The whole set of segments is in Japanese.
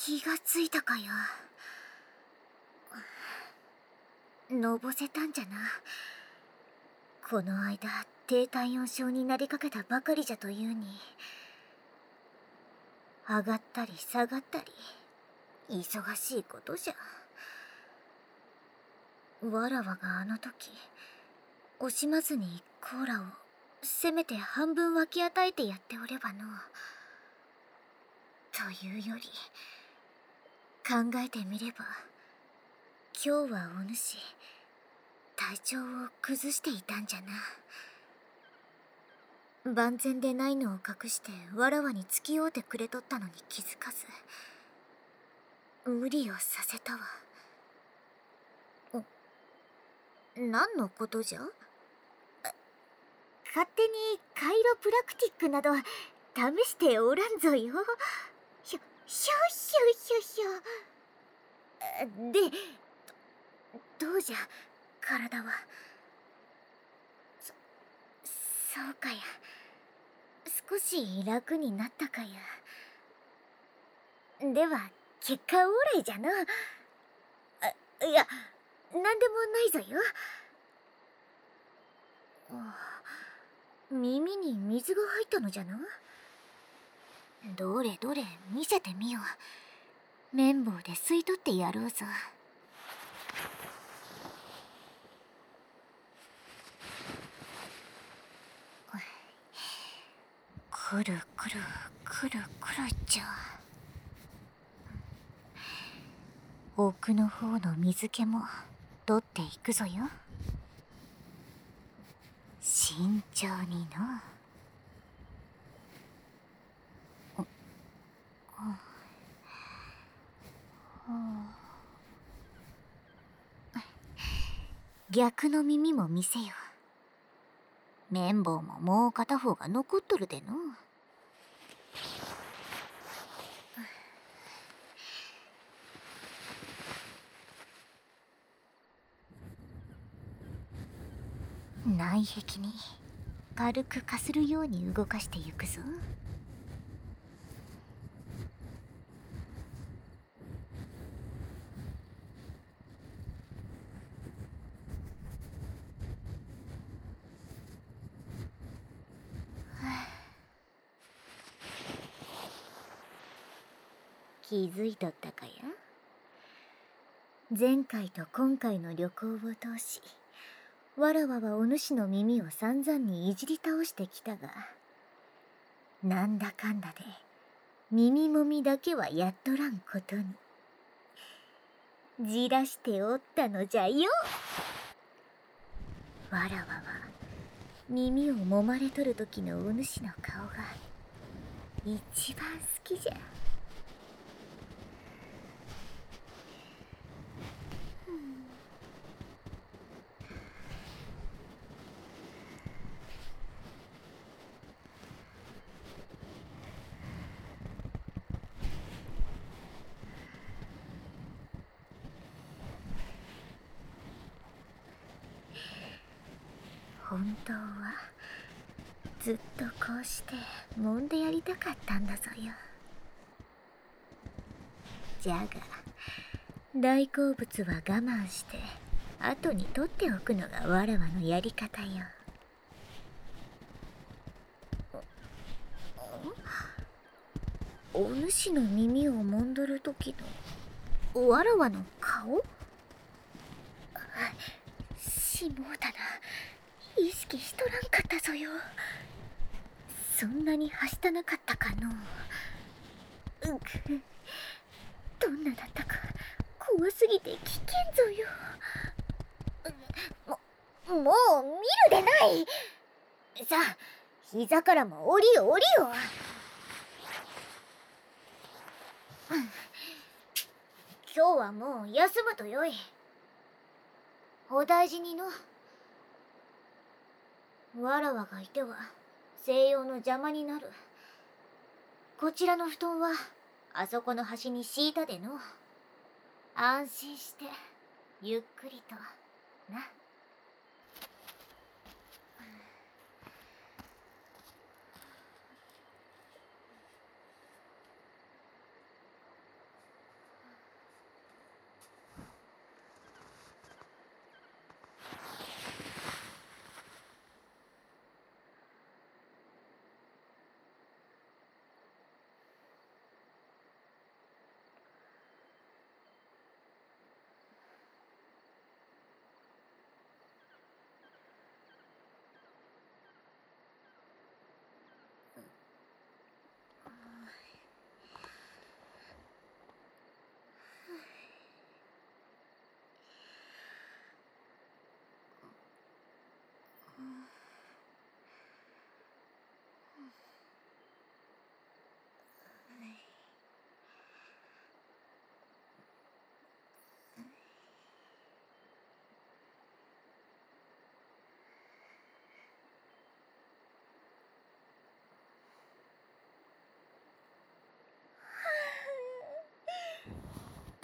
気がついたかよ。のぼせたんじゃな。この間低体温症になりかけたばかりじゃというに、上がったり下がったり忙しいことじゃ。わらわがあの時惜しまずにコーラをせめて半分分け与えてやっておればの。というより考えてみれば、今日はお主体調を崩していたんじゃな。万全でないのを隠してわらわに付き合うてくれとったのに気づかず無理をさせたわ。何のことじゃ？勝手にカイロプラクティックなど試しておらんぞよ。ひょひょ。で、どうじゃ体は。そうかや。少し楽になったかや。では結果オーライじゃな。いや、なんでもないぞよ。耳に水が入ったのじゃな。どれどれ見せてみよう。綿棒で吸い取ってやろうぞ。くるくるくるくるじゃ。奥の方の水気も取っていくぞよ。慎重にの。逆の耳も見せよ。綿棒ももう片方が残っとるでの。内壁に軽くかするように動かしてゆくぞ。気づいとったかや。前回と今回の旅行を通し、わらわはお主の耳を散々にいじり倒してきたが、なんだかんだで耳もみだけはやっとらんことに。じらしておったのじゃよ。わらわは耳を揉まれとる時のお主の顔が一番好きじゃ。本当はずっとこうして揉んでやりたかったんだぞよ。じゃが大好物は我慢して後に取っておくのがわらわのやり方よ。お主の耳を揉んどる時のわらわの顔？しもうたな。意識しとらんかったぞよ。そんなにはしたなかったかの。どんなだったか怖すぎて危険ぞよ。もう見るでない。さあ膝からも降りよ降りよ。今日はもう休むとよい。お大事にの。わらわがいては西洋の邪魔になる。こちらの布団はあそこの端に敷いたでの。安心してゆっくりとな。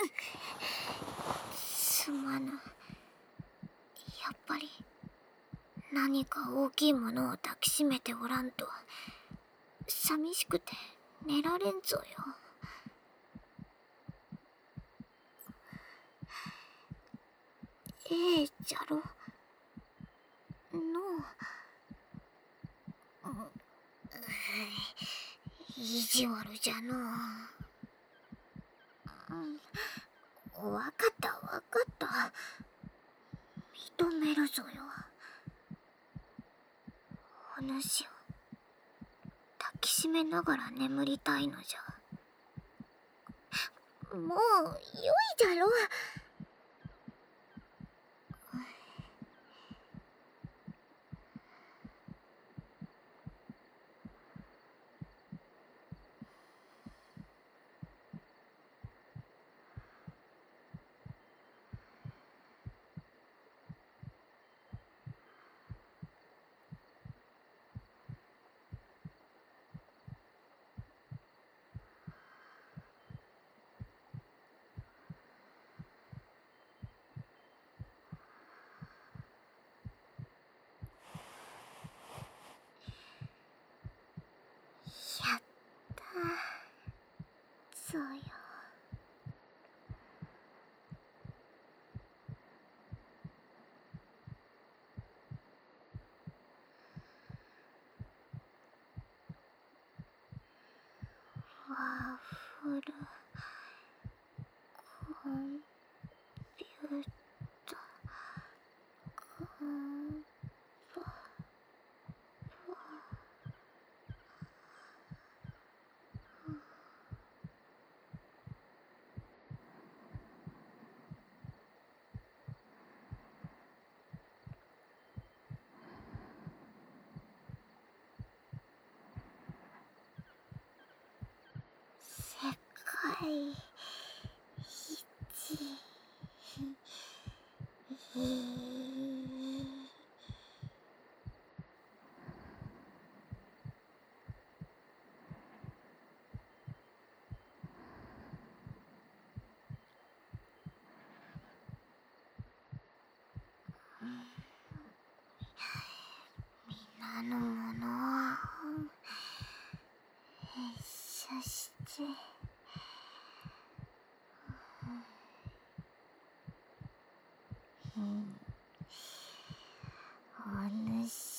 すまぬ。やっぱり何か大きいものを抱きしめておらんと寂しくて寝られんぞよ。じゃろの意地悪じゃのう。わかったわかった。認めるぞよ。お主を抱きしめながら眠りたいのじゃ。もうよいじゃろ。やったぞよ。ワッフルコンピュータコンパ世界一皆の者は拙者してお主